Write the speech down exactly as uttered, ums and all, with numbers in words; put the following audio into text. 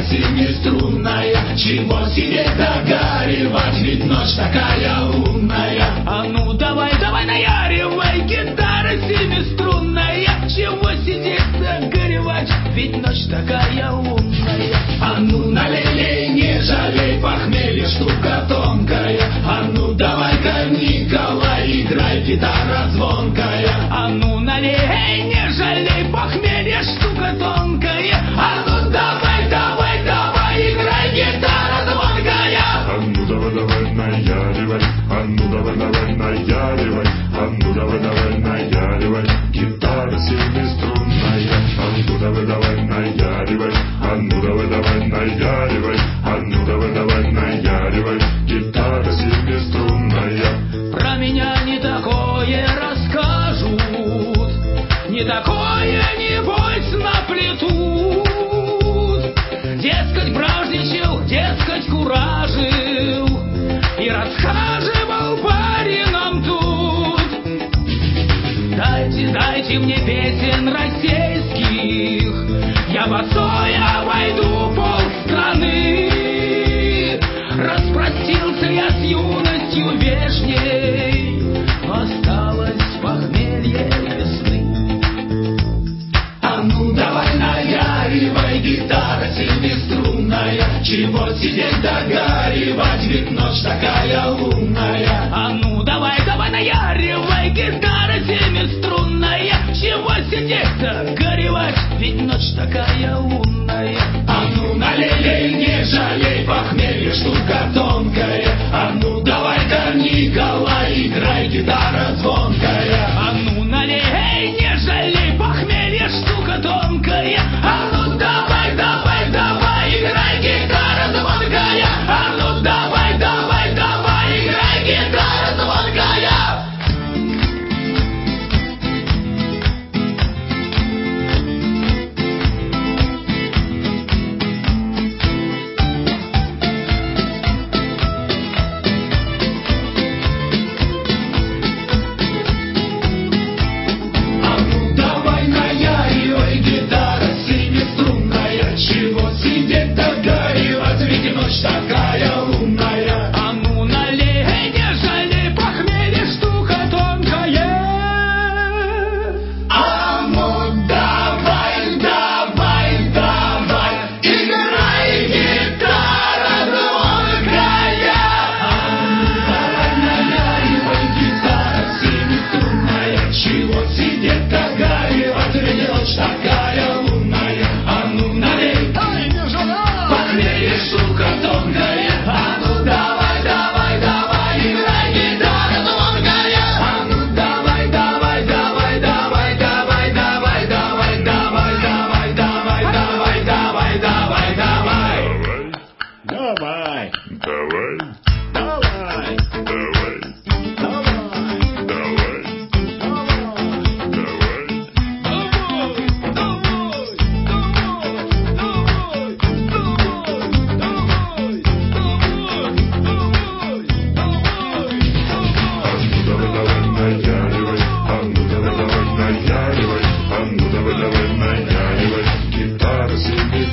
гитара семиструнная, чего сидеть догоривать, ведь ночь такая лунная. А ну давай, давай наяривай, гитара семиструнная, чего сидеть догоревать, ведь ночь такая лунная. А ну налей, не жалей, похмелье штука тонкая. А ну давай-ка, Николай, играй, гитара звонкая. А ну налей, не жалей, похмелье штука тонкая. А ну давай, давай, давай, играй, гитара звонкая. А ну давай, давай, наяривай, а ну давай, давай, наяривай, а ну давай, давай, наяривай, гитара семиструнная. А ну давай, давай, наяривай, а ну давай, давай, наяривай, а ну давай, давай, наяривай, гитара семиструнная. Про меня не такое расскажут, не такое, небось, наплетут. Дескать, бражничал, дескать, куражил и расхаживал барином тут. Дайте, дайте мне песен российских, я босой обойду полстраны. Распростился я с юностью вешней, осталось похмелье весны. А ну давай наяривай, гитара семиструнная, чего сидеть догоривать, ведь ночь такая лунная. А ну давай, давай наяривай, гитара семиструнная, чего сидеть-то горевать, ведь ночь такая лунная. А ну налей, не жалей, похмелье штука тонкая. А ну давай-ка, Николай, играй, гитара звонкая. А ну налей, не жалей, похмелье штука тонкая. А ну давай, давай, давай, играй, гитара звонкая. А ну давай, давай, давай, играй, гитара звонкая. Такая лунная. А ну налей, не жалей, похмелье штука тонкая. А ну давай, давай, давай, играй, гитара звонкая. А ну давай, наяривай, гитара семиструнная, чего сидеть догоривать, ведь ночь такая лунная. А ну налей, похмелье штука тонкая. А ну давай, давай, давай, играй, гитара звонкая. А ну давай, давай, давай, давай, давай, давай, давай, давай, давай, давай, давай, давай, давай, давай. Давай, Давай. давай, Давай. давай, Давай. давай, давай. А ну давай, давай, наяривай, а ну давай, давай, наяривай, а ну давай, давай, наяривай, гитара семиструнная.